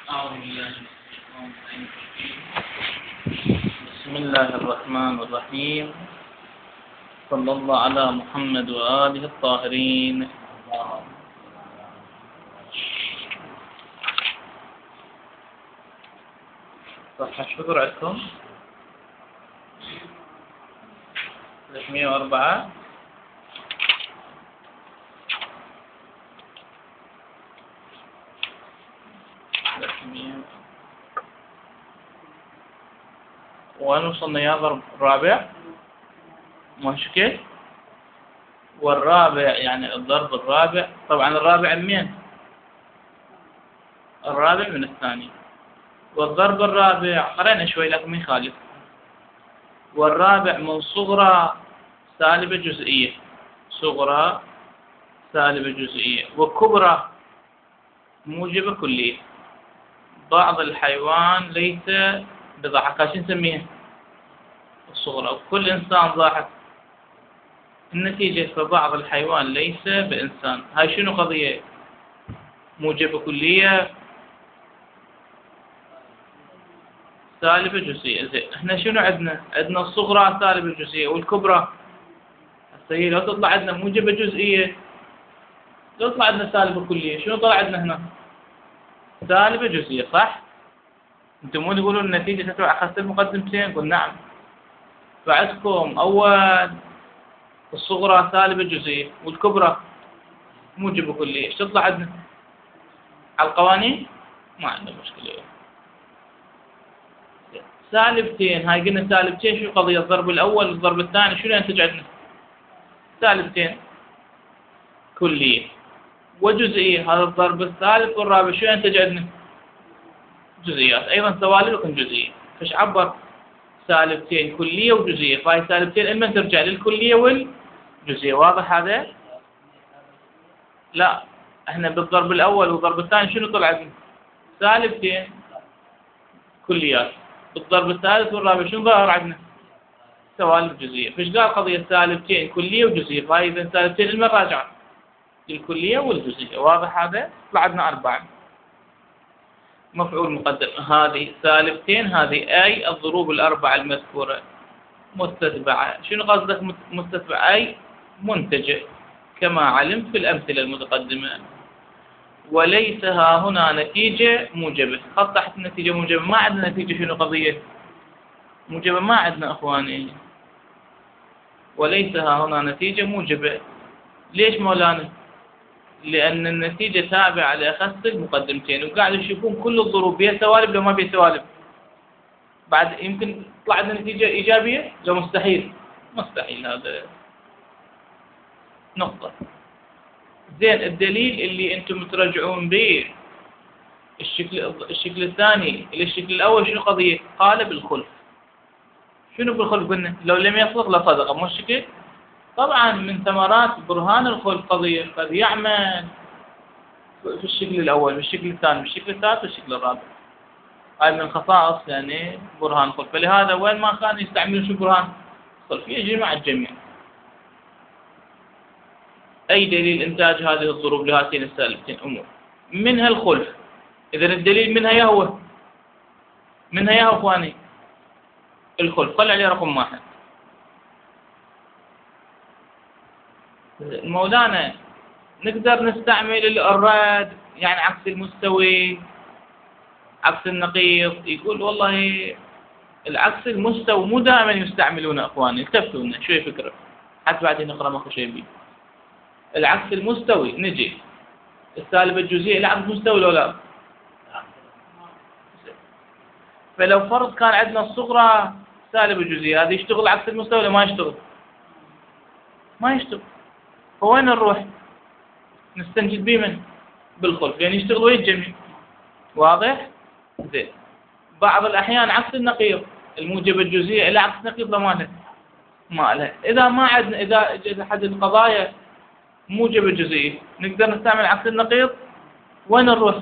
أعوذ بالله بسم الله الرحمن الرحيم. صلى الله على محمد وآله الطاهرين. صفحة شكر عندكم 304. وين وصلنا يا ضرب الرابع؟ مشكل. والرابع يعني الضرب الرابع، طبعا الرابع منين؟ الرابع من الثاني. والضرب الرابع قرأنا شوي لكن ما يخالف. والرابع من صغرى سالبة جزئية، صغرى سالبة جزئية، وكبرى موجبة كلية. بعض الحيوان ليس بضحك، شو نسميها؟ الصغرى. وكل إنسان ضاحك. النتيجة فبعض الحيوان ليس بإنسان. هاي شنو قضية؟ موجبة كلية سالبة جزئية. زين، احنا شنو عندنا؟ عندنا الصغرى سالبة جزئية والكبرى. هسه هي لو تطلع عندنا موجبة جزئية، لو تطلع عندنا سالبة كلية، شنو طلع عندنا هنا؟ سالبة جزئية، صح؟ انتم مو تقولون النتيجة تتبع أخذت المقدمتين؟ قل نعم. فعندكم أول الصغرى سالبة جزئية والكبرى موجبة كلية، ايش تطلع عندنا؟ على القوانين ما عندنا مشكلة. سالبتين، هاي قلنا سالبتين شو قضية؟ الضرب الأول والضرب الثاني شنو ينتج عندنا؟ سالبتين كلية وجزئية. هذا الضرب الثالث والرابع شو ينتج عندنا؟ جزئيات أيضا، سوالب لكن جزئية. فايش عبر؟ سالبتين كلية وجزئية. فهاي سالبتين إما ترجع للكلية والجزئية. واضح هذا؟ لا، احنا بالضرب الأول والضرب الثاني شنو طلع عندنا؟ سالبتين كليات. بالضرب الثالث والرابع شنو ظهر عندنا؟ سوالب جزئية. فايش قال قضية؟ سالبتين كلية وجزئية. فهاي إذا سالبتين إما راجعة للكلية والجزئية. واضح هذا؟ طلع عندنا 4. مفعول مقدم. هذه سالبتين، هذه أي الضروب الأربعة المذكورة مستتبعة. شنو قصدك مستتبعة؟ أي منتجة كما علمت في الأمثلة المتقدمة. وليس ها هنا نتيجة موجبة. خط تحت النتيجة موجبة. ما عندنا نتيجة شنو قضية؟ موجبة ما عندنا أخواني. وليس ها هنا نتيجة موجبة. ليش مولانا؟ لأن النتيجة تابعة لأخذت المقدمتين، وقاعد يشوفون كل الضروب بها سوالب لو ما بها سوالب. بعد يمكن تطلع عندنا نتيجة إيجابية؟ لو مستحيل. مستحيل هذا نقطة. زين، الدليل اللي أنتم ترجعون به الشكل الثاني إلى الشكل الأول شنو قضية؟ قال بالخلف. شنو بالخلف قلنا؟ لو لم يصدق لصدق، مو الشكل؟ طبعا من ثمرات برهان الخلف قضية قد يعمل في الشكل الأول بالشكل الثاني بالشكل الثالث بالشكل الرابع. هاي من خصائص يعني برهان الخلف. فلهذا وين ما كان يستعملون شو برهان الخلف يجري مع الجميع. أي دليل إنتاج هذه الضروب لهاتين السالبتين أمور منها الخلف. إذن الدليل منها يهوى، منها يهوى أخواني الخلف. خلي عليه رقم 1. مولانا نقدر نستعمل الرد يعني عكس المستوي، عكس النقيض. يقول والله العكس المستوي مو دائما يستعملونه اخواني. التفتوا لنا شوي فكره حتى بعدين نقرا ماكو شيء بيه. العكس المستوي نجي السالب الجزئي العكس مستوي لو لا. فلو فرض كان عندنا الصغرى سالب الجزئي، هذا يشتغل عكس المستوي ولا ما يشتغل؟ ما يشتغل. فوين نروح؟ نستنجد به من؟ بالخلف، يعني يشتغل ويا الجميع. واضح؟ زين. بعض الأحيان عكس النقيض، الموجب الجزئي إلى عكس نقيض ما لها. إذا ما عندنا، إذا أحد القضايا موجب الجزئي نقدر نستعمل عكس النقيض. وين نروح؟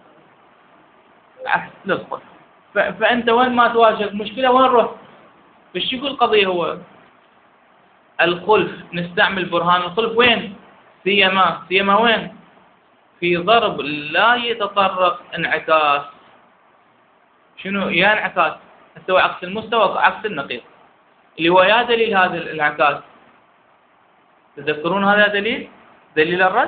عكس للخلف. فأنت وين ما تواجه مشكلة وين نروح؟ بس يقول القضية هو الخلف. نستعمل برهان الخلف وين؟ سيما وين؟ في ضرب لا يتطرق انعكاس شنو يا انعكاس، نسوي عكس المستوى عكس النقيض، اللي هو يا دليل هذا الانعكاس. تذكرون هذا دليل الرد،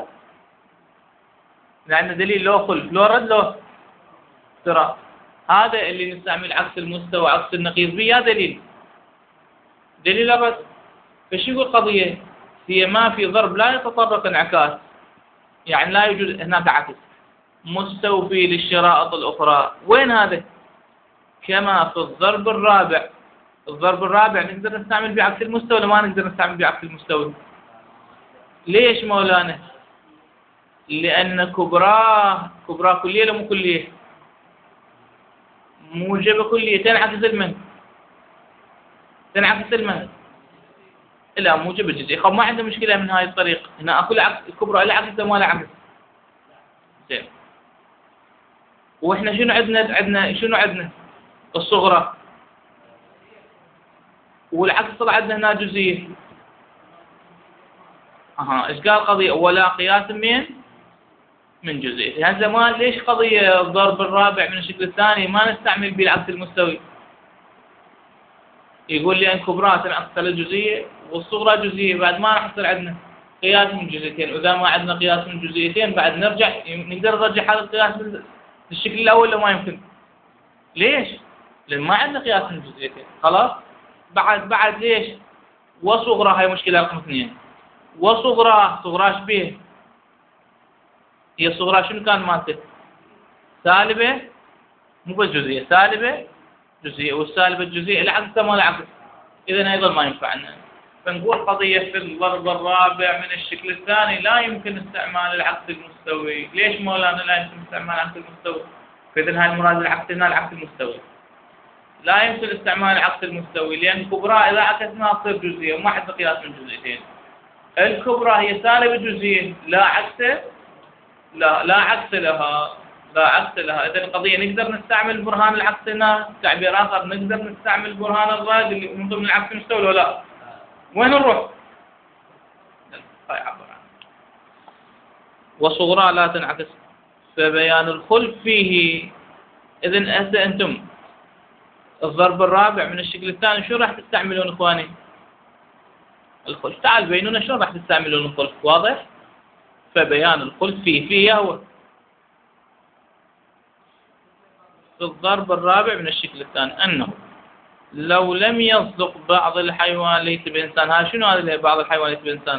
لأن دليل لو خلف لو رد لو ترى، هذا اللي نستعمل عكس المستوى عكس النقيض به يا دليل الرد. فشو يقول القضية؟ هي ما في ضرب لا يتطرق انعكاس، يعني لا يوجد هناك عكس مستوفي للشرائط الأخرى. وين هذا؟ كما في الضرب الرابع. الضرب الرابع نقدر نستعمل بعكس المستوى ولا ما نقدر نستعمل بعكس المستوى؟ ليش مولانا؟ لأن كبراه كلية ولا مو كلية؟ موجبة كلية، تنعكس المن؟ لا، موجبة جزئية. خب ما عنده مشكلة من هاي الطريق، هنا أكو عكس الكبرى لا عكس ولا لا عكس. زين. واحنا شنو عندنا الصغرى، والعكس طلع عندنا هنا جزئية. ايش قال قضية ولا قياس من جزئية؟ هذا ما ليش قضية الضرب الرابع من الشكل الثاني ما نستعمل بالعكس المستوي؟ يقول لي ان كبرى تنعكس على الجزئية والصغرى جزئية، بعد ما راح يصير عندنا قياس من جزئيتين، واذا ما عندنا قياس من جزئيتين بعد نقدر نرجع هذا القياس للشكل الاول ولا ما يمكن؟ ليش؟ لان ما عندنا قياس من جزئيتين. خلاص. بعد ليش؟ وصغرى، هاي مشكلة رقم 2. وصغرى ايش بيه؟ هي الصغرى شنو كان مالته؟ سالبة، مو بس جزئية، سالبة جزئية، والسالبة الجزئية العكس ما العكس، إذا أيضا ما ينفعنا. فنقول قضية في الضرب الرابع من الشكل الثاني لا يمكن استعمال العكس المستوي. ليش مولانا لا يمكن استعمال العكس المستوي؟ فإذا هاي المراد العكس هنا العكس المستوي. لا يمكن استعمال العكس المستوي لأن الكبرى إذا عكسناها تصير جزئية وما عندنا قياس من جزئيتين. الكبرى هي سالبة جزئية لا عكس لها. إذا القضية نقدر نستعمل برهان العكس هنا، تعبير آخر نقدر نستعمل برهان الرد اللي من ضمن العكس المستوي ولا لا؟ وين نروح؟ هاي عبر عنه. وصغرى لا تنعكس فبيان الخلف فيه. إذن هسه أنتم الضرب الرابع من الشكل الثاني شو راح تستعملون إخواني؟ الخلف. تعال بينونا شلون راح تستعملون الخلف. واضح؟ فبيان الخلف فيه هو في الضرب الرابع من الشكل الثاني أنه لو لم يصدق بعض الحيوان ليس بإنسان. هذا شنو هذا اللي بعض الحيوان ليس بإنسان؟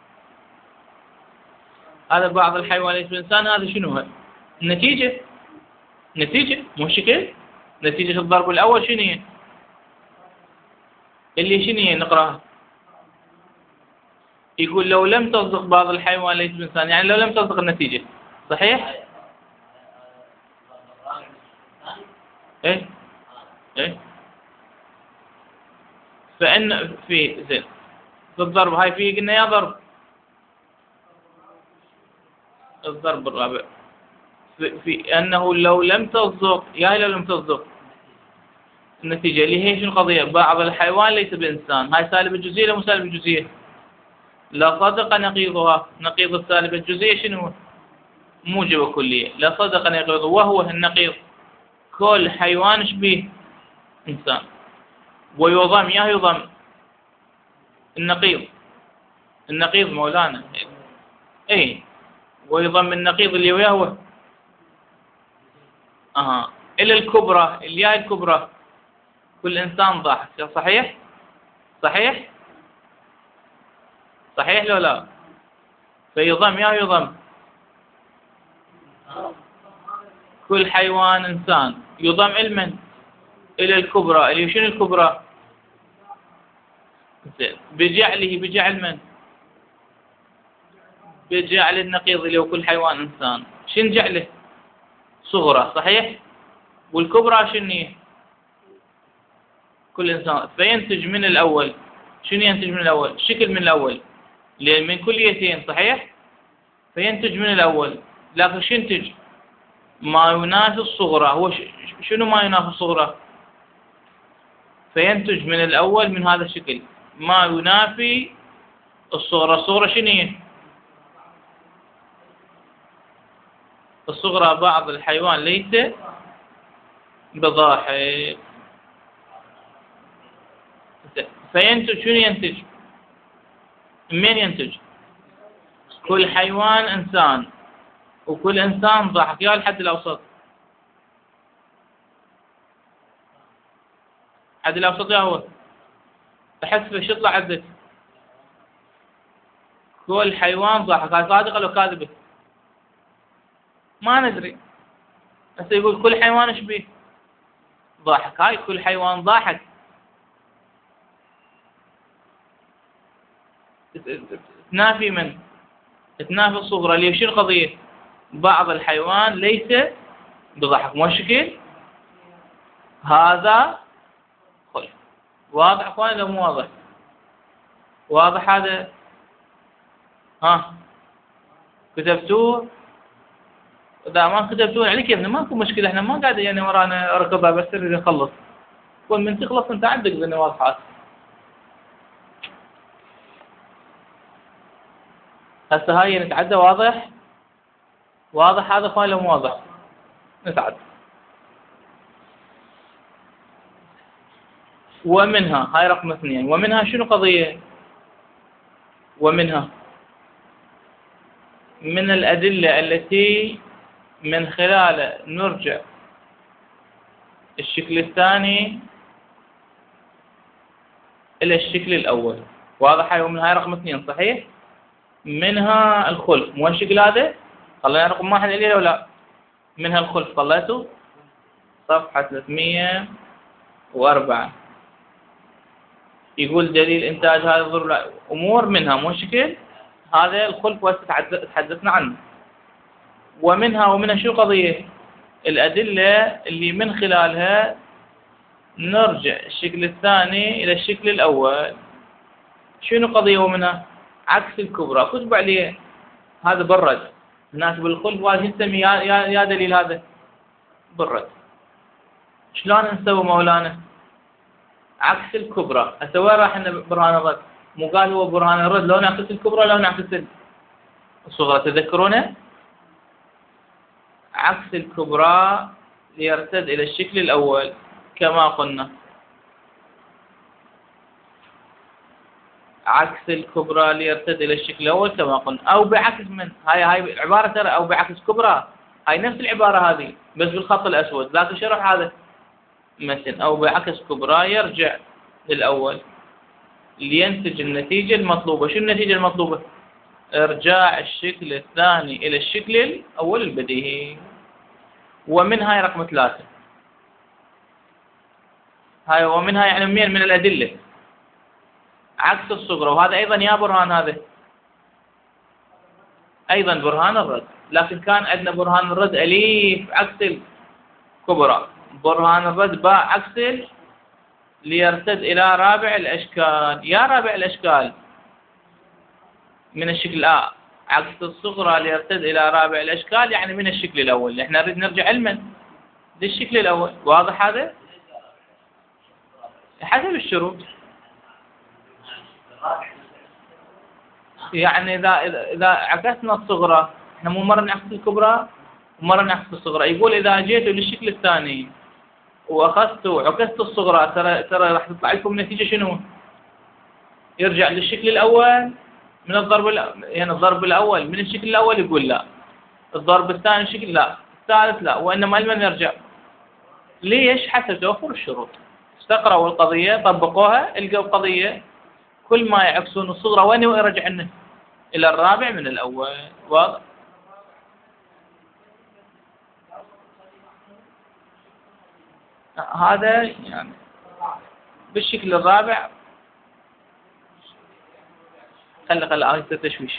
هذا بعض الحيوان ليس بإنسان، هذا شنو هو؟ النتيجة مو شكل. نتيجة الضرب الأول شنو هي؟ اللي شنو هي نقراها؟ يقول لو لم تصدق بعض الحيوان ليس بإنسان، يعني لو لم تصدق النتيجة. صحيح؟ ايه فإن في زين في الضرب هاي فيه قلنا يا ضرب الضرب الرابع في أنه لو لم تصدق لو لم تصدق النتيجة اللي هي شنو القضية؟ بعض الحيوان ليس بإنسان. هاي سالب الجزئية ولا مو سالب الجزئية؟ لا صدق نقيضها. نقيض السالب الجزئية شنو هو؟ موجب كلية. لا صدق نقيضه وهو النقيض كل حيوان شبيه إنسان. ويضم النقيض مولانا. اي ويضم النقيض اللي وياه إلى الكبرى. الياء الكبرى كل إنسان ضاحك. صحيح لو لا؟ فيضم كل حيوان إنسان. يضم علما إلى الكبرى اللي شنو الكبرى؟ بجعل من؟ بجعل النقيض اللي هو كل حيوان إنسان. شن جعله؟ صغرى. صحيح؟ والكبرى شنو هي؟ كل إنسان. فينتج من الأول شنو ينتج من الأول؟ شكل من الأول لأن من كليتين. صحيح؟ فينتج من الأول لكن شو ينتج؟ ما ينافي الصغرى. هو شنو ما ينافي الصغرى؟ فينتج من الأول من هذا الشكل ما ينافي الصغرى. الصغرى شنو هي؟ الصغرى بعض الحيوان ليس بضاحك. فينتج شنو ينتج؟ من ينتج؟ كل حيوان إنسان، وكل إنسان ضحك، يا الحد الأوسط. الحد الأوسط يا هو بحسب ايش يطلع عندك؟ كل حيوان ضحك، هاي صادقة لو كاذبة؟ ما ندري. بس يقول كل حيوان ايش بيه؟ ضاحك. هاي كل حيوان ضاحك تنافي من؟ تنافي الصغرى اللي شو القضية؟ بعض الحيوان ليس بضحك، مو شكل هذا خلف. واضح اخوان لو مو واضح؟ واضح هذا؟ ها كتبتوه؟ اذا ما كتبتوه عليك يا ابني ماكو مشكلة، احنا ما قاعد يعني ورانا ركضة، بس نريد نخلص. كل من تخلص انت عندك ذني واضحات. هسه هاي نتعدى. واضح؟ واضح هذا اخوان لو مو واضح؟ نتعدى. ومنها هاي رقم 2. ومنها شنو قضية؟ ومنها من الأدلة التي من خلالها نرجع الشكل الثاني إلى الشكل الأول. واضح؟ هاي ومن هاي رقم 2 صحيح؟ منها الخلف، مو الشكل هذا؟ خلينا رقم 1 إلي ولا لا؟ منها الخلف طلعته صفحة 304. يقول دليل إنتاج هذه الظروف أمور منها، مو شكل هذا الخلف تحدثنا عنه. ومنها شو قضية؟ الأدلة اللي من خلالها نرجع الشكل الثاني إلى الشكل الأول. شنو قضية ومنها؟ عكس الكبرى. كتب عليه هذا برد الناس بالخلف، وهذا نسمي يا دليل هذا برد. شلون نسوي مولانا؟ عكس الكبرى. هسه وين راح لنا برهان الرد؟ مو قال هو برهان الرد لو نعكس الكبرى لو نعكس الصغرى؟ تذكرونه؟ عكس الكبرى ليرتد إلى الشكل الأول كما قلنا. عكس الكبرى ليرتد إلى الشكل الأول كما قلنا. أو بعكس من هاي العبارة ترى، أو بعكس كبرى، هاي نفس العبارة هذه بس بالخط الأسود. ذاك الشرح هذا مثل أو بعكس كبرى يرجع للأول لينتج النتيجة المطلوبة. شو النتيجة المطلوبة؟ إرجاع الشكل الثاني إلى الشكل الأول البديهي. ومنها هاي رقم 3. هاي ومنها يعني من الأدلة عكس الصغرى، وهذا أيضا يا برهان، هذا أيضا برهان الرد. لكن كان عندنا برهان الرد أليف عكس الكبرى، برهان الرد باء عكس ليرتد إلى رابع الأشكال. يا رابع الأشكال من الشكل عكس الصغرى ليرتد إلى رابع الأشكال، يعني من الشكل الأول. احنا نريد نرجع علما للشكل الأول. واضح هذا؟ حسب الشروط. يعني إذا عكسنا الصغرى، احنا مو مرة نعكس الكبرى ومرة نعكس الصغرى. يقول إذا جيتوا للشكل الثاني وأخذتوا عكست الصغرى، ترى راح تطلع لكم نتيجة شنو؟ يرجع للشكل الأول من الضرب يعني الضرب الأول من الشكل الأول. يقول لا. الضرب الثاني الشكل لا. الثالث لا. وإنما لمن يرجع؟ ليش؟ حسب توفر الشروط. استقرأوا القضية، طبقوها، القوا القضية كل ما يعكسون الصغرى وين يرجع لنا؟ إلى الرابع من الأول. واضح؟ هذا يعني بالشكل الرابع. خلي هاي تشويش.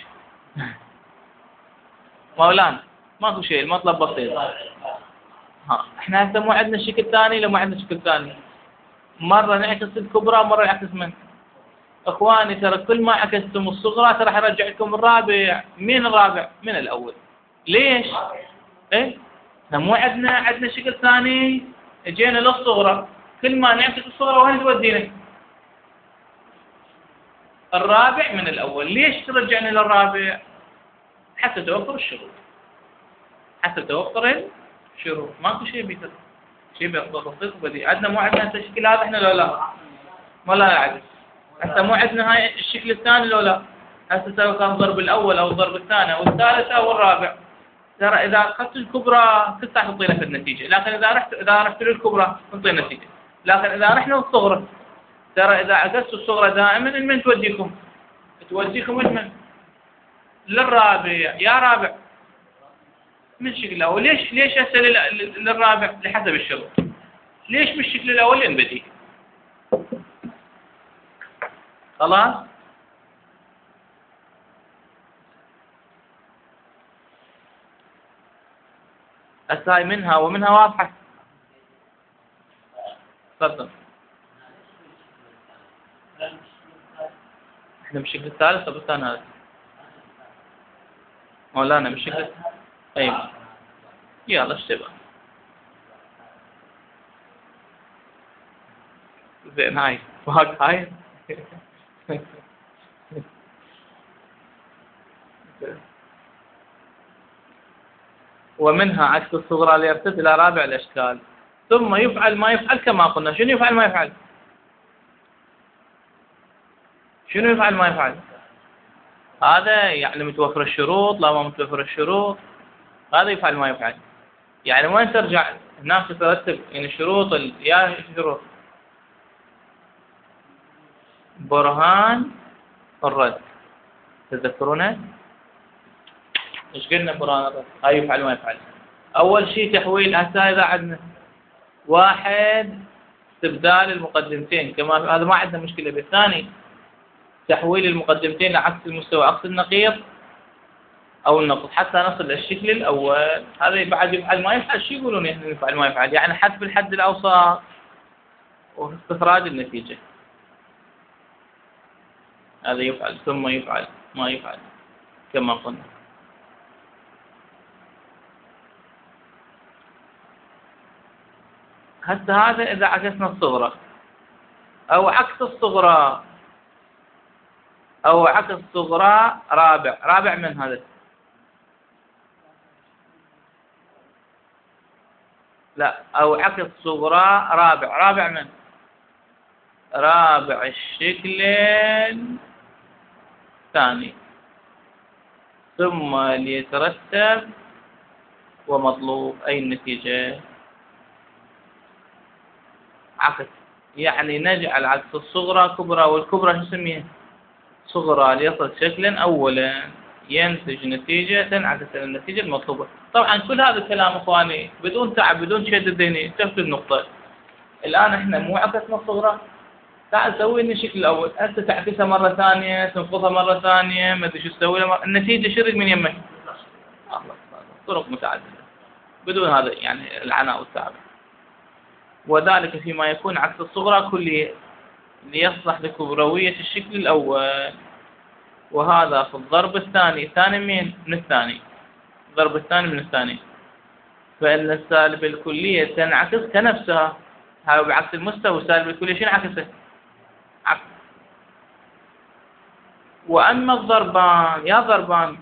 مولانا ماكو شيء، المطلب بسيط. احنا هسه مو عندنا الشكل الثاني، لو ما عندنا شكل ثاني مرة نعكس الكبرى مرة نعكس من؟ اخواني ترى كل ما عكستم الصغرى ترى راح يرجع لكم الرابع. من الرابع؟ من الأول. ليش؟ ايه احنا مو عندنا شكل ثاني، جينا للصغرى، كل ما نعكس الصغرى وين تودينا؟ الرابع من الأول. ليش ترجعني للرابع؟ حتى توفر الشروط. حتى توفر الشروط. ماكو شيء بيتر. شيء بسيط بديهي. عندنا مو عندنا هسه الشكل هذا احنا لو لا؟ ما لا يعجز. هسه مو عندنا هاي الشكل الثاني لو لا؟ هسه سواء كان الضرب الاول او الضرب الثاني او الثالث او الرابع، ترى اذا اخذت الكبرى تستطيع تعطي لك النتيجه، لكن اذا رحت للكبرى تعطي النتيجه، لكن اذا رحنا للصغرى ترى اذا عكست الصغرى دائما من توديكم؟ توديكم من؟ للرابع. يا رابع من الشكل الاول. ليش هسه للرابع؟ لحسب الشروط. ليش من الشكل الاول؟ لان بديهي. خلاص. هسه هاي منها ومنها واضحه. تفضل. احنا بالشكل الثالث طب الثاني هذا مولانا بالشكل. ايوه يلا اشتبه. زين هاي فوق هاي. ومنها عكس الصغرى ليرتد الى رابع الاشكال، ثم يفعل ما يفعل كما قلنا. شنو يفعل ما يفعل؟ شنو يفعل ما يفعل؟ هذا يعني متوفر الشروط لا ما متوفر الشروط، هذا يفعل ما يفعل. يعني وين ترجع هناك ترتب يعني الشروط يا شروط برهان الرد. تذكرونه؟ ايش قلنا برهان الرد؟ هاي يفعل ما يفعل. اول شيء تحويل. هسه اذا عندنا واحد استبدال المقدمتين كما هذا ما عندنا مشكله. بالثاني تحويل المقدمتين لعكس المستوى عكس النقيض او النقص حتى نصل للشكل الاول. هذا بعد يفعل ما يفعل. شو يقولون يعني يفعل ما يفعل؟ يعني حذف الحد الاوسط واستخراج النتيجه. هذا يفعل ثم يفعل ما يفعل كما قلنا. هسه هذا اذا عكسنا الصغرى او عكس الصغرى او عكس الصغرى رابع من هذا؟ لا او عكس صغرى رابع من؟ رابع الشكل الثاني. ثم ليترتب ومطلوب أي النتيجة عكس. يعني نجعل عكس الصغرى كبرى والكبرى شو نسميها؟ صغرى ليصل شكلا أولا ينتج نتيجة تنعكس النتيجة المطلوبة. طبعا كل هذا الكلام اخواني بدون تعب بدون شد ذهني. تفت النقطة الآن احنا مو عكسنا الصغرى، تعال سوي لنا الشكل الأول. هسه تعكسها مرة ثانية تنقضها مرة ثانية ما أدري شو تسوي لها النتيجة شرق من يمك. الله طرق متعددة بدون هذا يعني العناء والتعب. وذلك فيما يكون عكس الصغرى كلية ليصلح لكبروية الشكل الأول. وهذا في الضرب الثاني. الثاني مين؟ من الثاني. الضرب الثاني من الثاني. فإن السالب الكلية تنعكس كنفسها. هذا بعكس المستوى. السالب الكلية شنو عكسه؟ عكس. وأما الضربان يا ضربان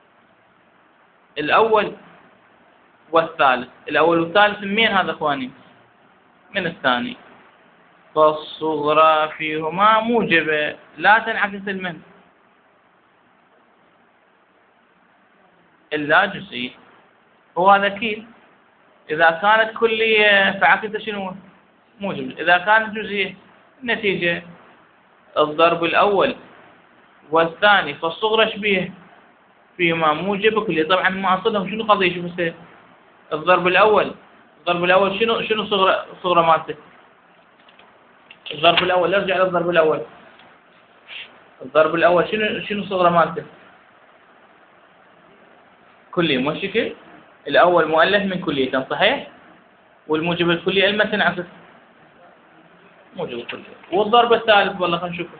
الأول والثالث. الأول والثالث من مين هذا اخواني؟ من الثاني. فالصغرى فيهما موجبة لا تنعكس المن إلا جزئية. هو ذكي. إذا كانت كلية فعكسها شنو؟ موجب. إذا كانت جزئية النتيجة الضرب الأول والثاني فالصغرى شبيه فيهما موجب كلية. طبعا ما أصلهم شنو قضية؟ شوف هسه الضرب الأول شنو صغرى مالته؟ الضرب الأول نرجع للضرب الأول. الضرب الأول شنو صغرى مالته؟ كلية مو شكل. الأول مؤلف من كلية صحيح؟ والموجب الكلية لما تنعكس موجب الكلية. والضرب الثالث والله خلينا نشوفه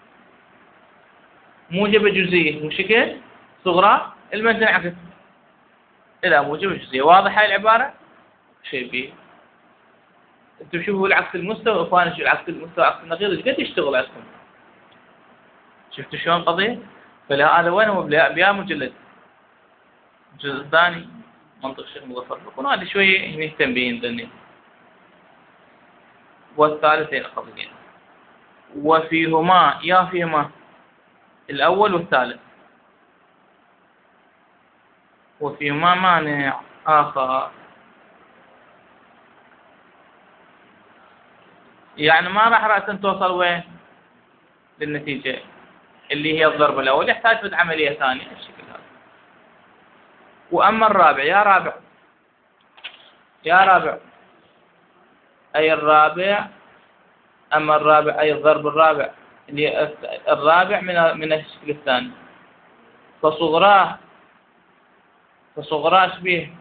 موجب جزئية مو شكل صغرى لما تنعكس إلى موجب جزئية. واضح هاي العبارة؟ شيء بيه. انتم شوفوا العكس المستوى اخواني. شو العكس المستوى عكس النقيض ايش قد يشتغل عندكم؟ شفتوا شلون قضية؟ فلهذا وين هو بيا مجلد الجزء الثاني منطق الشيخ مظفر. بكون هذا شوية نهتم به ذني. والثالثين قضية، وفيهما يا فيهما الأول والثالث، وفيهما مانع آخر. يعني ما راح رأسا توصل وين للنتيجة اللي هي الضرب الأول، يحتاج بد عملية ثانية بالشكل هذا. وأما الرابع، يا رابع أي الرابع، أما الرابع أي الضرب الرابع اللي الرابع من الشكل الثاني، فصغراه شبيه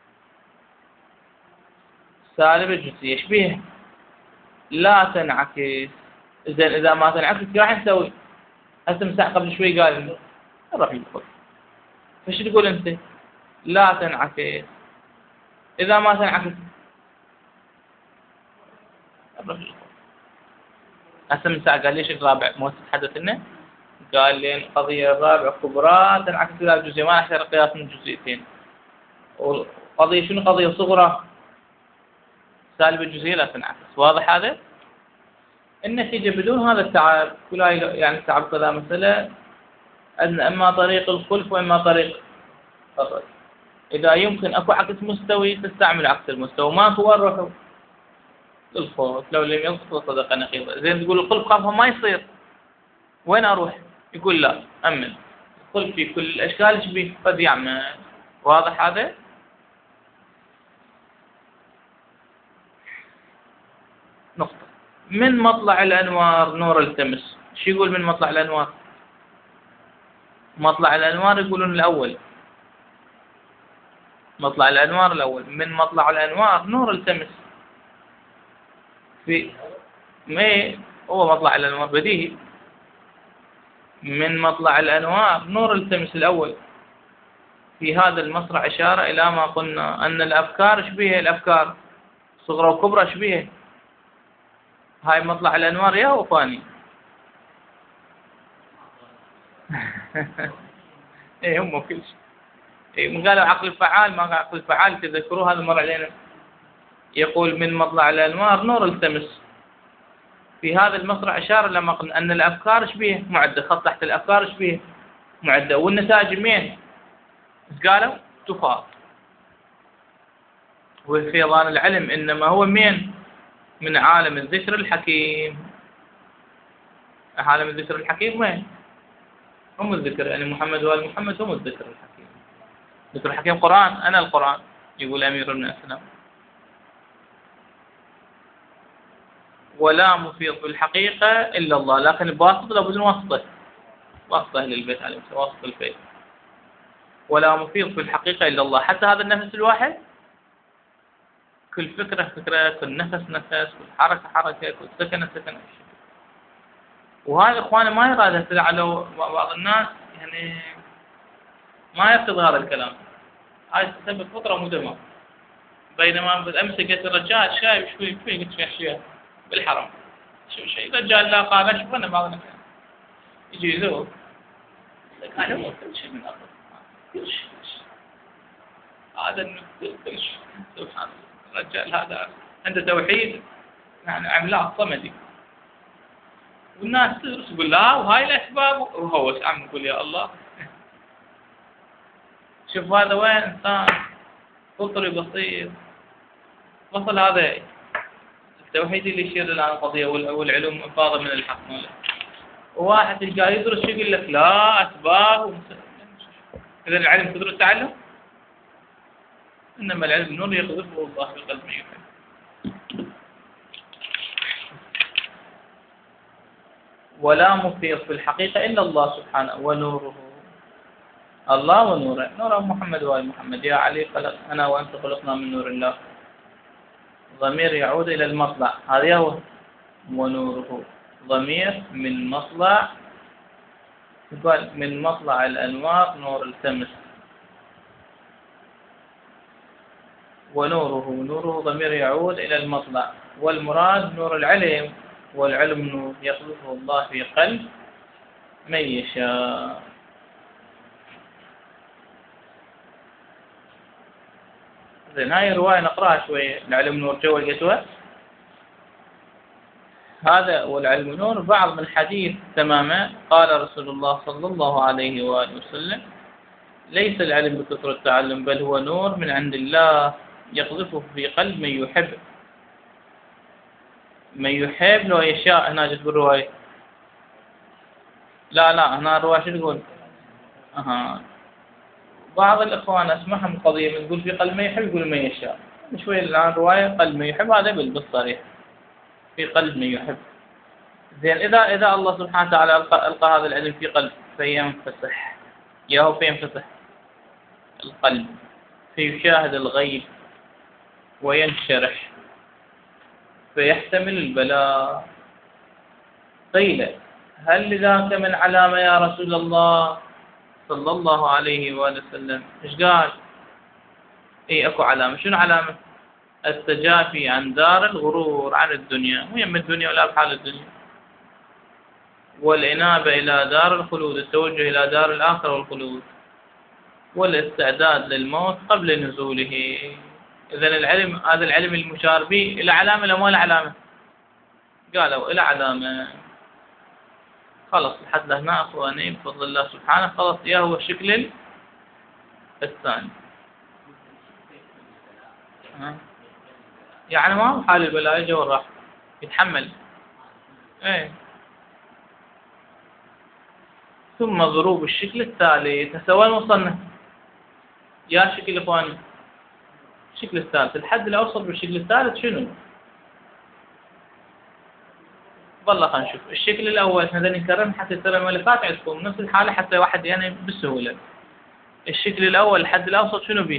سالب الجزئية شبيه لا تنعكس. زين إذا ما تنعكس ايش راح نسوي؟ هسه مساء قبل شوي قال راح يدخل، فش تقول أنت؟ لا تنعكس. إذا ما تنعكس راح يدخل. هسه مساء قال ليش الرابع مو تتحدث لنا؟ قال لي القضية الرابعة كبرى تنعكس إلى الجزئية، ما نحتاج قياس من الجزئيتين. وقضية شنو قضية صغرى سالب الجزئية لا تنعكس. واضح هذا؟ النتيجة بدون هذا التعب ولا يعني التعب كذا مسألة أن إما طريق الخلف وإما طريق الرد. إذا يمكن أكو عكس مستوي تستعمل عكس المستوى، ما هو الروح للخلف. لو لم ينقص صدق نقيضة. زين تقول الخلف خافه ما يصير، وين أروح؟ يقول لا أمن الخلف في كل الأشكال ايش بيه قد يعمل. واضح هذا؟ نقطة. من مطلع الأنوار نور التمس. شو يقول من مطلع الأنوار؟ مطلع الأنوار يقولون الأول، مطلع الأنوار الأول. من مطلع الأنوار نور التمس. في ما هو مطلع الأنوار بديهي. من مطلع الأنوار نور التمس الأول. في هذا المصرع إشارة إلى ما قلنا أن الأفكار شبيه الأفكار صغرى وكبرى شبيه. هاي مطلع الأنوار يا وفاني. إيه هم كل شيء. إيه من قالوا عقل الفعال، ما قال عقل الفعال تذكروا هذا مر علينا. يقول من مطلع الأنوار نور التمس. في هذا المصرع إشارة لما قلنا أن الأفكار شبيه معدة، خط تحت الأفكار شبيه معدة، والنتائج مين؟ إيش قالوا؟ تفاضل. وفيضان العلم إنما هو مين؟ من عالم الذكر الحكيم. عالم الذكر الحكيم وين؟ هم الذكر، يعني محمد وآل محمد هم الذكر الحكيم. الذكر الحكيم قرآن، أنا القرآن يقول أمير بن السلام. ولا مفيض في الحقيقة إلا الله، لكن الباسط لابد من واسطة، واسطة أهل البيت عليهم السلام، واسطة البيت. ولا مفيض في الحقيقة إلا الله. حتى هذا النفس الواحد كل فكرة فكرة، كل نفس نفس، كل حركة حركة، كل سكنة سكنة. وهذا إخواني ما يراد على بعض الناس يعني ما يقتضي هذا الكلام. هاي تسبب فطرة مو دماغ. بينما أمس لقيت الرجال شايب شوي قلت في أشياء بالحرم شو شيء رجال لا قال شوف أنا بعضنا يجي يزور قال هو كل شيء من أرض كل شيء هذا كل شيء. سبحان الله الرجال هذا عنده توحيد يعني عملاق صمدي، والناس تدرس تقول لا وهاي الأسباب وهو عم يقول يا الله. شوف هذا وين إنسان فطري بسيط وصل هذا التوحيد اللي يشير الآن القضية والعلوم فاضل من الحق ماله. وواحد تلقاه يدرس شو يقول لك لا أسباب إذا العلم تدرس التعلم، إنما العلم نور يقذفه الله في قلب من يحب. ولا مفيض في الحقيقة إلا الله سبحانه ونوره. الله ونوره، نور محمد وآل محمد. يا علي أنا وأنت خلقنا من نور الله. ضمير يعود إلى المطلع، هذا هو ونوره. ضمير من مطلع، يقال من مطلع الأنوار نور التمس. ونوره ضمير يعود إلى المطلع، والمراد نور العلم، والعلم نور يخلقه الله في قلب من يشاء. زين هاي الرواية نقراها شوية. العلم نور جو لقيتوها؟ هذا والعلم نور. بعض من حديث تماما قال رسول الله صلى الله عليه وآله وسلم: ليس العلم بكثرة التعلم بل هو نور من عند الله يقذفه في قلب من يحب. من يحب لو يشاء. هنا جت بالرواية. لا هنا الرواية شو تقول؟ بعض الإخوان أسمعهم قضية من تقول في قلب من يحب يقول من يشاء. شوي الآن رواية قلب من يحب، هذا بالصريح في قلب من يحب. زين، إذا الله سبحانه وتعالى ألقى هذا العلم في قلب فينفسح. ياهو فينفسح القلب فيشاهد الغيب وينشرح فيحتمل البلاء. قيل: هل لذاك من علامة يا رسول الله صلى الله عليه وآله وسلم؟ إيش قال؟ أكو علامة. شنو علامة؟ التجافي عن دار الغرور، عن الدنيا، مو يم الدنيا ولا بحال الدنيا، والإنابة إلى دار الخلود، التوجه إلى دار الآخرة والخلود، والاستعداد للموت قبل نزوله. إذن العلم، هذا العلم المشار به إلى علامة لو ما له علامة؟ قالوا إلى علامة. خلص لحد هنا أخواني بفضل الله سبحانه. خلص إياه هو الشكل الثاني. يعني ما هو حال البلاء يجي وراح يتحمل. ثم ضروب الشكل الثالث. هسه وين وصلنا؟ يا شكل اخواني الشكل الثالث. الحد الاوسط بالشكل الثالث شنو؟ والله خلينا نشوف. الشكل الاول احنا نكرر حتى ترى الملفات عندكم نفس الحاله حتى واحد يعني بالسهوله. الشكل الاول الحد الاوسط شنو بيه؟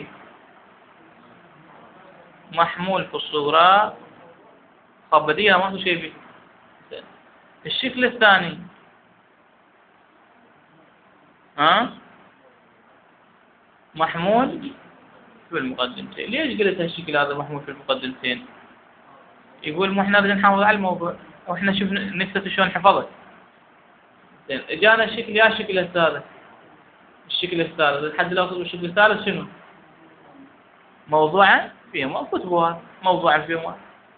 محمول في الصورة خبديها ما في شيء بيه. الشكل الثاني محمول في المقدمتين. ليش قلت هالشكل هذا محمول في المقدمتين؟ يقول مو احنا بدنا نحافظ على الموضوع واحنا شوف نكتب شلون حفظت. زين، اجانا الشكل يا الشكل الثالث. الشكل الثالث الحد الاوسط والشكل الثالث شنو؟ موضوعا فيهم كتبوها موضوعا فيهم.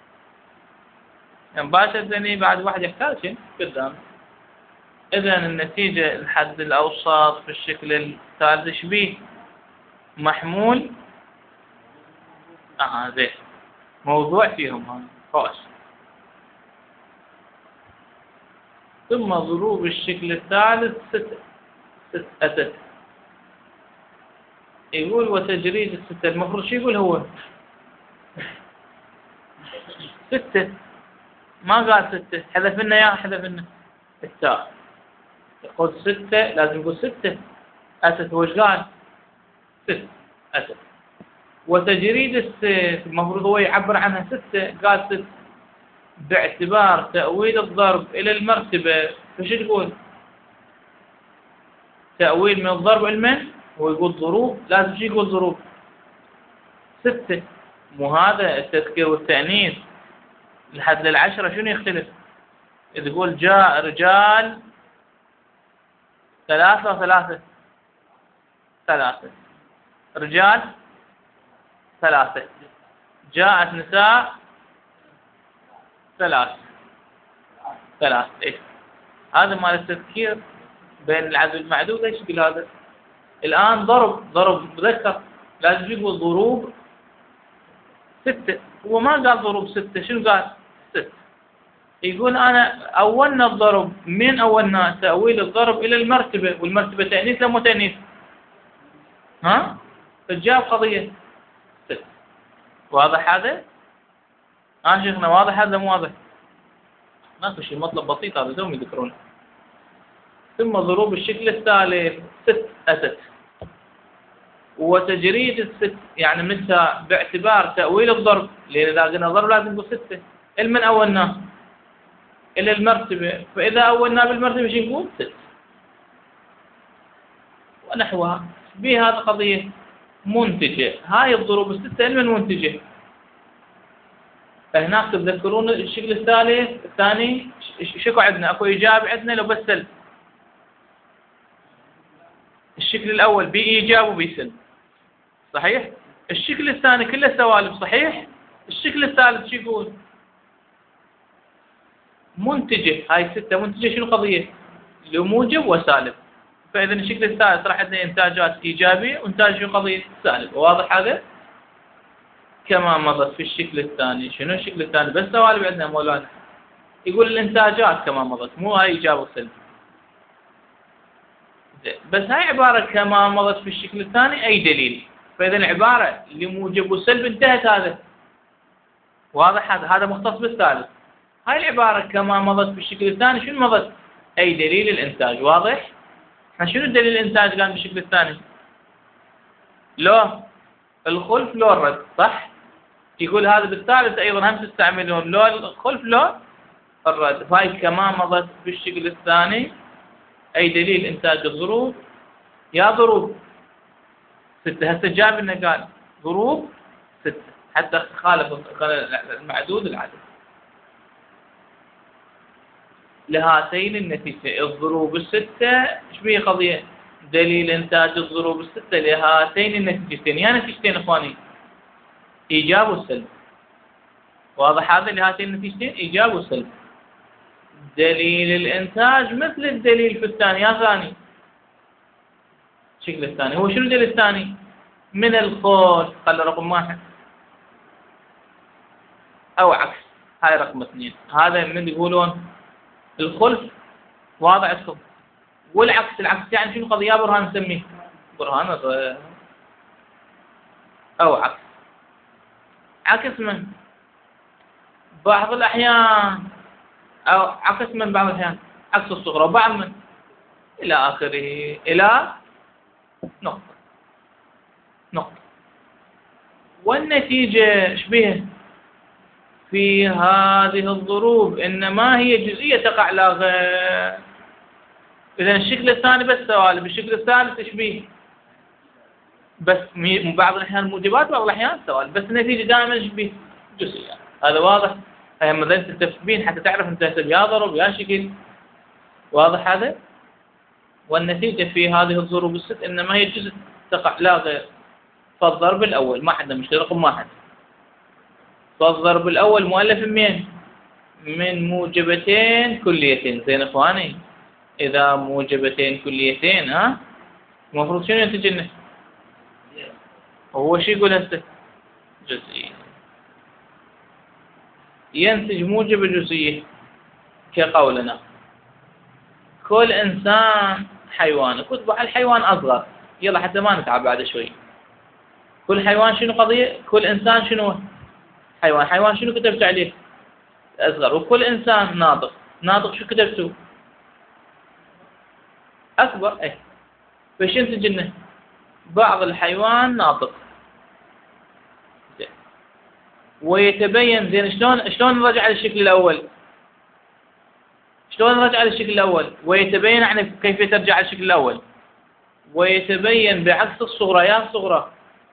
يعني باشا ثاني بعد واحد يحتاج شيء قدام. اذا النتيجة الحد الاوسط في الشكل الثالث ايش بيه؟ محمول زين موضوع فيهم هذا خلاص. ثم ضروب الشكل الثالث ستة. يقول وتجريد الستة. المفروض شو يقول هو؟ ستة. ما قال ستة، حذف لنا يا حذف لنا التاء. يقول ستة لازم يقول ستة أسد. هو ايش قال؟ ست أسد. وتجريد الست المفروض هو يعبر عنها ستة، قال ست باعتبار تأويل الضرب إلى المرتبة. فش تقول؟ تأويل من الضرب المن هو يقول ضروب، لازم شو يقول ضروب؟ ستة. مو هذا التذكير والتأنيث لحد للعشرة شنو يختلف؟ إذا تقول جاء رجال ثلاثة رجال ثلاثة، جاءت نساء ثلاث. إيه؟ هذا مال التذكير بين العدد المعدود. ايش يقول هذا؟ الآن ضرب مذكر لازم يقول ضروب ستة. هو ما قال ضروب ستة، شنو قال؟ ست. يقول أنا أولنا الضرب. من أولنا؟ تأويل الضرب إلى المرتبة، والمرتبة تأنيث لا مو تأنيث؟ فجاب قضية ست. واضح هذا؟ شيخنا واضح هذا مو واضح؟ ماكو شيء، مطلب بسيط هذا دوم يذكرونه. ثم ضروب الشكل الثالث ست أسد. وتجريد الست يعني مثل باعتبار تأويل الضرب، لأن إذا قلنا ضرب لازم نقول ستة. من أولناه إلى المرتبة، فإذا أولنا بالمرتبة شو نقول؟ ست ونحوها. بهذا قضية منتجة. هاي الضروب الستة من منتجة. فهناك تتذكرون الشكل الثالث الثاني شكو عندنا؟ أكو إيجاب عندنا لو بس سلب. الشكل الأول بإيجاب وبسلب صحيح؟ الشكل الثاني كله سوالف صحيح؟ الشكل الثالث شو يقول؟ منتجة، هاي 6 منتجة شنو قضية؟ لموجب وسالب. فإذا الشكل الثالث راح عندنا إنتاجات إيجابية وإنتاج شنو قضية سالب. واضح هذا؟ كما مضت في الشكل الثاني. شنو الشكل الثاني؟ بس سوالب عندنا مولانا. يقول الإنتاجات كما مضت، مو هاي إيجاب وسلب. بس هاي عبارة كما مضت في الشكل الثاني أي دليل. فإذا العبارة لموجب وسلب انتهت هذا. واضح هذا مختص بالثالث. هاي العبارة كما مضت في الشكل الثاني شنو مضت؟ أي دليل الإنتاج. واضح؟ شنو دليل الإنتاج كان بالشكل الثاني؟ لو الخلف لو الرد، صح؟ يقول هذا بالثالث أيضا هم تستعملون لو الخلف لو الرد. فهاي كما مضت في الشكل الثاني أي دليل إنتاج الضروب. يا ضروب 6. هسه جاب لنا قال ضروب 6 حتى خالف المعدود العدد. لهاتين النتيجة الضروب ال6 ايش بيه قضية؟ دليل إنتاج الضروب ال6 لهاتين النتيجتين. يا نتيجتين إخواني إيجاب وسلب. واضح هذا؟ لهاتين النتيجتين إيجاب وسلب. دليل الإنتاج مثل الدليل في الثاني. يا ثاني الشكل الثاني هو شنو الدليل الثاني؟ من الخلف. خلي رقم 1 أو عكس. هاي رقم 2. هذا من يقولون الخلف واضح عندكم. والعكس العكس يعني شنو قضية؟ برهان نسميه برهان أو عكس. عكس من بعض الأحيان أو عكس من بعض الأحيان عكس الصغرى وبعض من إلى آخره إلى نقطة. والنتيجة إيش بيها؟ في هذه الضروب إنما هي جزئية تقع لا غير. إذا الشكل الثاني بس سوالب، الشكل الثالث إيش بيه؟ بس بعض الأحيان موجبات بعض الأحيان سوالب، بس النتيجة دائما إيش بيه؟ جزئية. هذا واضح؟ هي مثلا التفسبين حتى تعرف أنت تحسب يا ضرب يا شكل. واضح هذا؟ والنتيجة في هذه الضروب ال6 إنما هي جزء تقع لا غير. فالضرب الأول ما عندنا مشكلة. رقم 1 فالضرب الأول مؤلف من موجبتين كليتين. زين إخواني؟ إذا موجبتين كليتين المفروض شنو ينتج لنا؟ وهو شو يقول هسه؟ جزئية. ينتج موجب جزئية كقولنا كل إنسان حيوان. كتب الحيوان أصغر. يلا حتى ما نتعب بعد شوي. كل حيوان شنو قضية؟ كل إنسان شنو؟ حيوان. حيوان شنو كتبت عليه؟ أصغر. وكل إنسان ناطق. ناطق شو كتبته؟ أكبر. إيه. فايش ينتج لنا؟ بعض الحيوان ناطق. ويتبين. زين شلون نرجع للشكل الأول؟ شلون نرجع للشكل الأول؟ ويتبين يعني كيف ترجع للشكل الأول؟ ويتبين بعكس الصغرى. يا الصغرى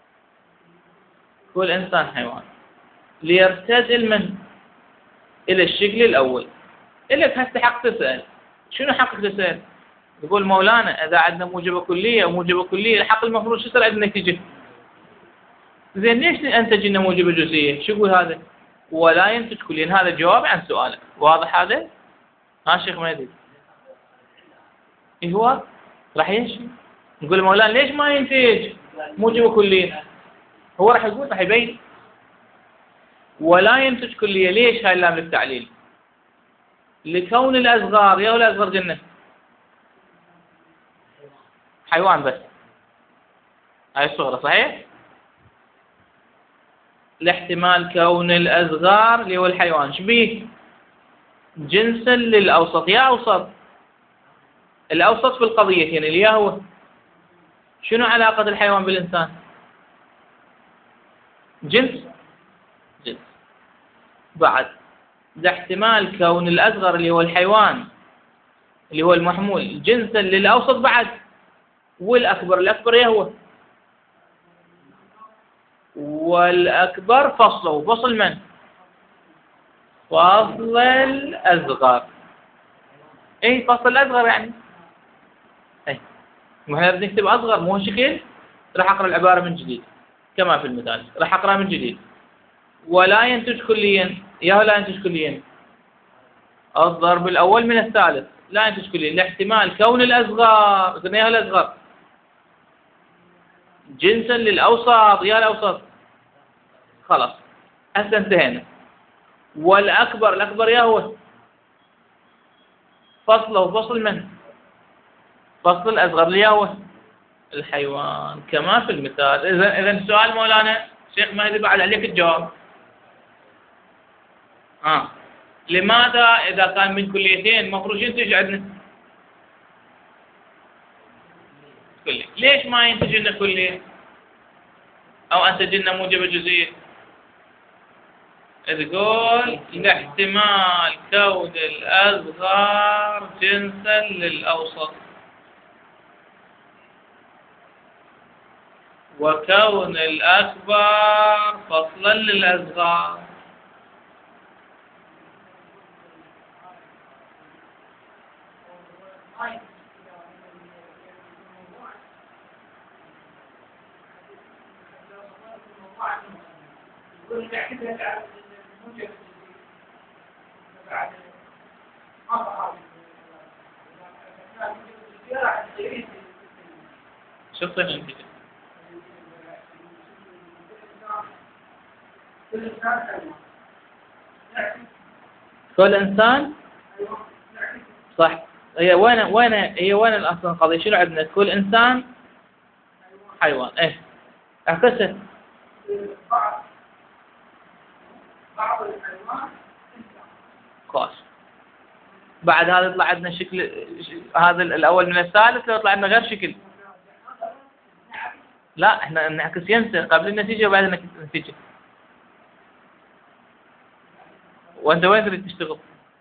كل إنسان حيوان ليرتد إلى الشكل الأول. إلك هسه حق تسأل. شنو حقك تسأل؟ يقول مولانا إذا عندنا موجبة كلية وموجبة كلية الحق المفروض شو يصير عندنا نتيجة؟ زين ليش أنتج لنا موجبة جزئية؟ شو يقول هذا؟ ولا ينتج كليا. هذا الجواب عن سؤالك. واضح هذا؟ شيخ مهدي؟ إيه هو؟ راح يمشي. نقول مولانا ليش ما ينتج موجبة كلية؟ هو راح يقول راح يبين ولا ينتج كلية. ليش هاي اللام للتعليل؟ لكون الأصغار. يا ولا أصغر جنة حيوان بس. هاي الصغرى صحيح؟ لاحتمال كون الأصغار اللي هو الحيوان شبيه؟ جنسا للأوسط. يا أوسط الأوسط في القضية يعني اللي هو شنو علاقة الحيوان بالإنسان؟ جنس بعد. ده احتمال كون الأصغر اللي هو الحيوان اللي هو المحمول جنسا للأوسط بعد. والأكبر الأكبر يهو والأكبر فصله. فصل من؟ فصل الأصغر. إيه فصل الأصغر يعني إيه ما احنا نكتب أصغر مو شكل. راح أقرأ العبارة من جديد كما في المثال. راح أقرأ من جديد. ولا ينتج كليا. يا لا ينتج كليا. الضرب الأول من الثالث لا ينتج كلية لاحتمال كون الأصغر، قلنا يا الأصغر جنسا للأوسط يا الأوسط. خلاص هسه انتهينا. والأكبر، الأكبر يا هو فصله وفصل من؟ فصل الأصغر يا هو الحيوان كما في المثال. إذا السؤال مولانا شيخ مهدي بعد عليك الجواب. لماذا إذا كان من كليتين مفروض ينتج عندنا كلية؟ ليش ما ينتج لنا كلية؟ أو أنتج لنا موجبة جزئية؟ تقول لاحتمال كون الأصغر جنسا للأوسط وكون الأكبر فصلا للأصغر. شوف النتيجة. كل إنسان صح. هي وين أصلا القضية؟ شنو عندنا؟ كل إنسان حيوان. إيه اعكست. بعض الحيوان كويس. بعد هذا يطلع عندنا شكل، هذا الأول من الثالث يطلع عندنا غير شكل. لا احنا نعكس ينسى قبل النتيجة وبعد النتيجة. وانت وين تريد تشتغل؟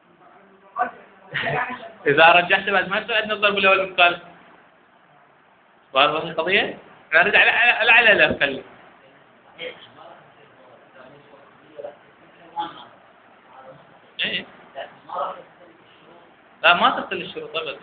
اذا رجحت بعد ما يصير عندنا الضرب الاول والثالث. واضح القضية؟ نرجع على لا خلي. ايه لا ما تختل الشروط ابدا.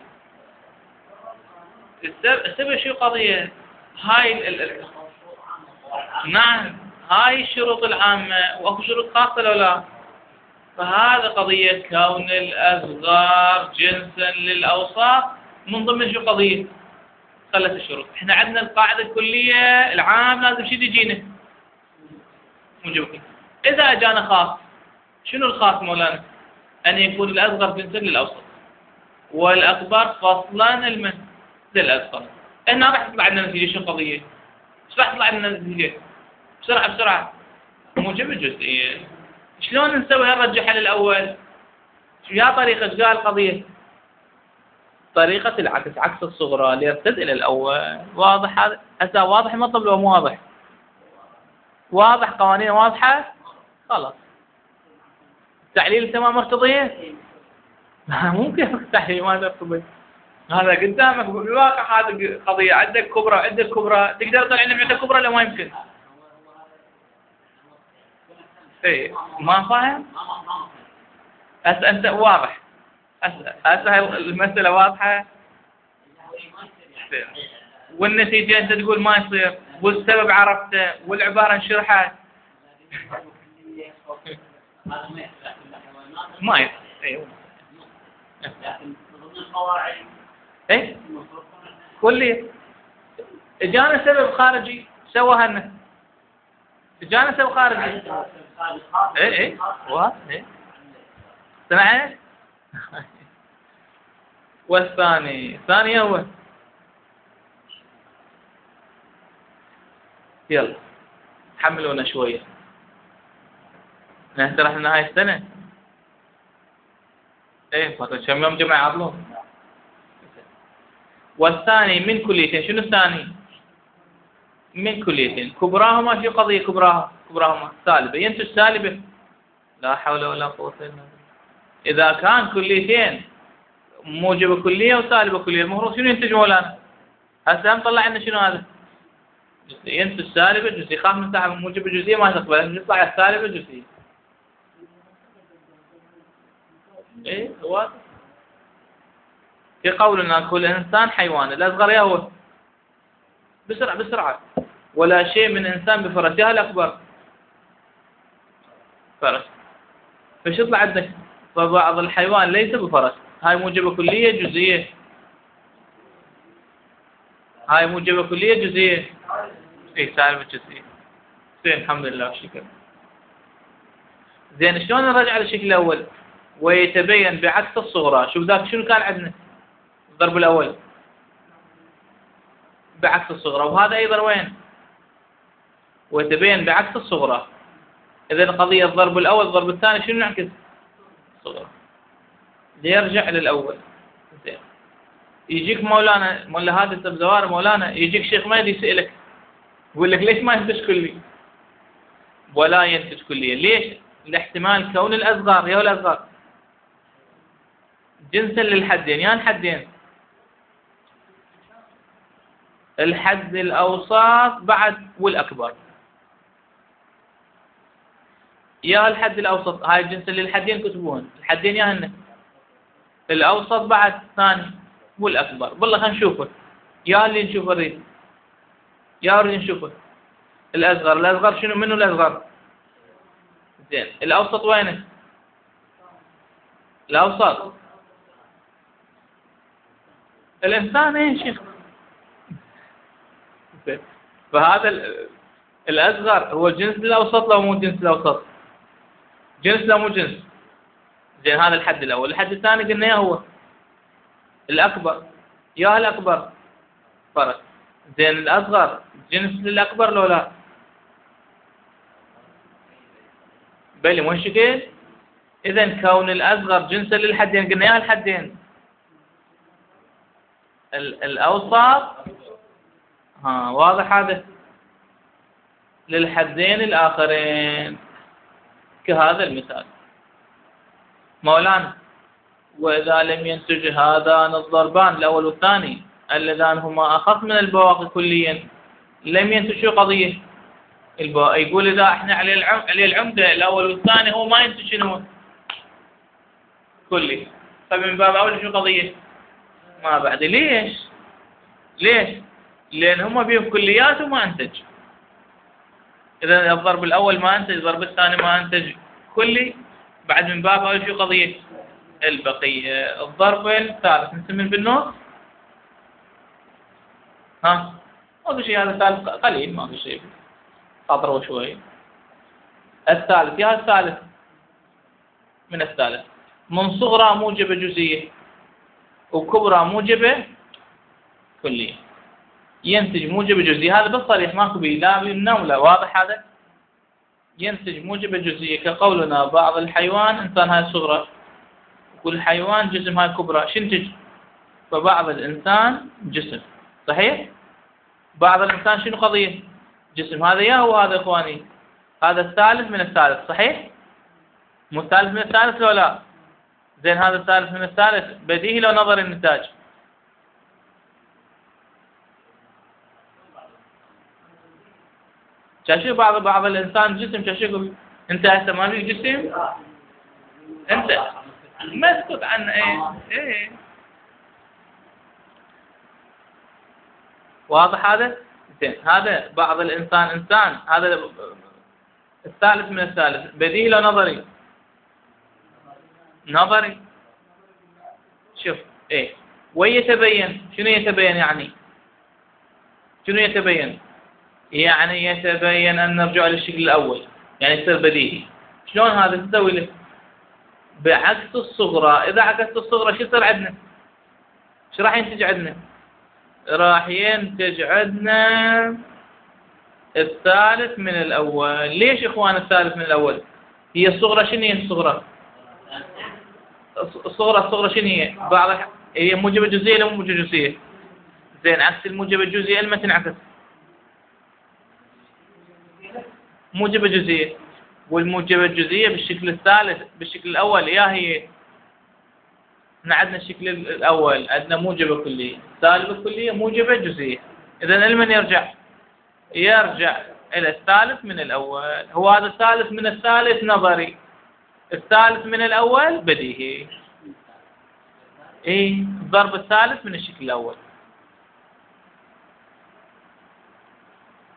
السبب شو قضية؟ هاي نعم هاي الشروط العامة واكو شروط خاصة لو لا. فهذا قضية كون الأصغر جنسا للأوسط من ضمن شو قضية؟ خلت الشروط. احنا عندنا القاعدة الكلية العام لازم شي يجينا موجب. إذا أجانا خاص، شنو الخاص مولانا؟ أن يكون الأصغر جنسا للأوسط والأكبر فصلا للأصغر. هنا راح تطلع لنا نتيجة شو قضية؟ ايش راح تطلع لنا نتيجة؟ بسرعة موجب الجزئية. شلون نسوي هالرجحة للأول؟ يا طريقة ايش قال القضية؟ طريقة العكس، عكس الصغرى ليرتد إلى الأول. واضح هذا؟ هسه واضح المطلب لو مو واضح؟ واضح قوانين واضحة؟ خلاص. التعليل تمام مرتضية؟ ممكن التحليل ما ترتضي. هذا قدامك بالواقع هذا قضية عندك كبرى عندك كبرى، تقدر تطلع لنا عندك كبرى ولا ما يمكن؟ ايه ما فاهم؟ هسه انت واضح. هسه المسألة واضحة. والنتيجة انت تقول ما يصير، والسبب عرفته، والعبارة انشرحت. ما يصير. ايوه. ايه كلية. اجانا سبب خارجي سوى هنا. اجانا سبب خارجي. ايه واضح. ايه سمعت؟ والثاني هو يلا حملونا شوية. نحن رحنا نهاية السنة. ايه فترة كم يوم جمع عضلون. والثاني من كليتين. شنو الثاني؟ من كليتين كبراهما في قضية كبراهما سالبة ينتج سالبة. لا حول ولا قوة إلا بالله. إذا كان كليتين موجبة كلية وسالبة كلية المفروض شنو ينتج مولانا؟ هسه هم طلع لنا شنو هذا؟ ينتج سالبة جزئية. خاف من ساعة موجبة جزئية ما تقبل يطلع السالبة جزئية. إيه هو في قولنا كل إنسان حيوان. الأصغر يا هو بسرعة ولا شيء من إنسان بفرسها الأكبر فرس. فش يطلع عندك؟ فبعض الحيوان ليس بفرس. هاي موجبة كلية جزئية. هاي موجبة كلية جزئية. اي سالب جزئية. زين الحمد لله شكرا. زين شلون نرجع للشكل الأول؟ ويتبين بعكس الصغرى. شوف ذاك شنو كان عندنا؟ الضرب الأول بعكس الصغرى، وهذا أيضا وين؟ ويتبين بعكس الصغرى. إذا قضية الضرب الأول الضرب الثاني شنو نعكس؟ الصغرى. ليرجع للأول. زين يجيك مولانا مولا هذا الزوار مولانا، يجيك شيخ مهدي يسألك يقول لك ليش ما ينتج كلي ولا ينتج كلية؟ ليش؟ لاحتمال كون الأصغر يا الأصغر جنسا للحدين. يا الحدين الحد الأوسط بعد والأكبر، يا الحد الأوسط هاي جنسا للحدين كتبون الحدين يا هن الأوسط بعد ثاني والأكبر. بالله خلينا نشوفه. يا اللي نشوفه الريد يا اللي نشوفه الأصغر. الأصغر شنو منه الأصغر؟ زين الأوسط وينه؟ الأوسط الإنسان. ايه شيخ؟ فهذا الأصغر هو جنس الأوسط لو مو جنس الأوسط؟ جنس لو مو جنس؟ زين هذا الحد الأول. الحد الثاني قلنا يا هو الأكبر. يا الأكبر فرق. زين الأصغر جنس للأكبر لو لا؟ بلي مو شكل. إذا كون الأصغر جنسا للحدين قلنا يا الحدين الأوسط واضح هذا للحدين الآخرين كهذا المثال مولانا. وإذا لم ينتج هذان الضربان الأول والثاني اللذان هما أخف من البواقي كليا لم ينتج شو قضية يقول إذا احنا عليه العمدة الأول والثاني هو ما ينتج شنو كلي، فمن باب أول شو قضية ما بعد. ليش؟ لأن هما بيهم كليات وما أنتج. إذا الضرب الأول ما أنتج الضرب الثاني ما أنتج كلي، بعد من باب أول شو قضية البقية. الضرب الثالث نسميه بالنص. ما في شيء. هذا ثالث قليل ما في شيء خاطره شوي. الثالث يا الثالث من الثالث من صغرى موجبة جزئية وكبرى موجبة كلية ينتج موجبة جزئية. هذا بالصريح ماكو به لا يمنع ولا. واضح هذا؟ ينتج موجبة جزئية كقولنا بعض الحيوان إنسان هاي صغرى كل حيوان جسم هاي كبرى. شنتج؟ فبعض الإنسان جسم صحيح. بعض الإنسان شنو قضية؟ جسم. هذا يا هو هذا إخواني هذا الثالث من الثالث صحيح؟ مو الثالث من الثالث لو لا؟ زين هذا الثالث من الثالث بديهي لو نظر النتاج. شاشو بعض الإنسان جسم شاشو. أنت هسه ما لك جسم أنت ما اسكت عن إيه واضح هذا؟ زين هذا بعض الإنسان إنسان هذا الثالث من الثالث بديهي لو نظري؟ نظري. شوف ويتبين. شنو يتبين يعني؟ شنو يتبين؟ يعني يتبين أن نرجع للشكل الأول يعني يصير بديهي. شلون هذا تسوي له؟ بعكس الصغرى. إذا عكست الصغرى شو يصير عندنا؟ شو راح ينتج عندنا؟ راح ينتج عندنا الثالث من الأول. ليش إخوان الثالث من الأول؟ هي الصغرى شنو هي الصغرى؟ الصغرى شنو هي؟ هي موجبة جزئية ولا مو موجبة جزئية؟ زين عكس الموجبة الجزئية لما تنعكس موجبة جزئية. والموجبة الجزئية بالشكل الثالث بالشكل الأول يا هي احنا عندنا الشكل الأول عندنا موجبة كلية سالبة كلية موجبة جزئية. إذا لمن يرجع إلى الثالث من الأول. هو هذا الثالث من الثالث نظري. الثالث من الأول بديهي. الضرب الثالث من الشكل الأول.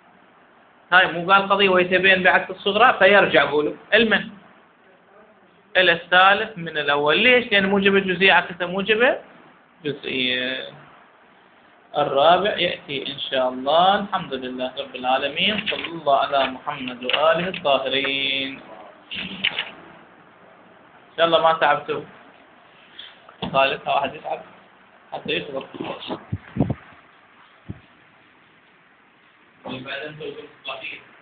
هاي مو قال قضية ويتبين بعكس الصغرى فيرجع قولوا المن إلى الثالث من الأول. ليش؟ لأن موجب الجزئية عكسها موجبة جزئية. الرابع يأتي إن شاء الله. الحمد لله رب العالمين، صلى الله على محمد وآله الطاهرين. إن شاء الله ما تعبتوا. ثالث واحد يتعب حتى يخلص. وبعدين توقف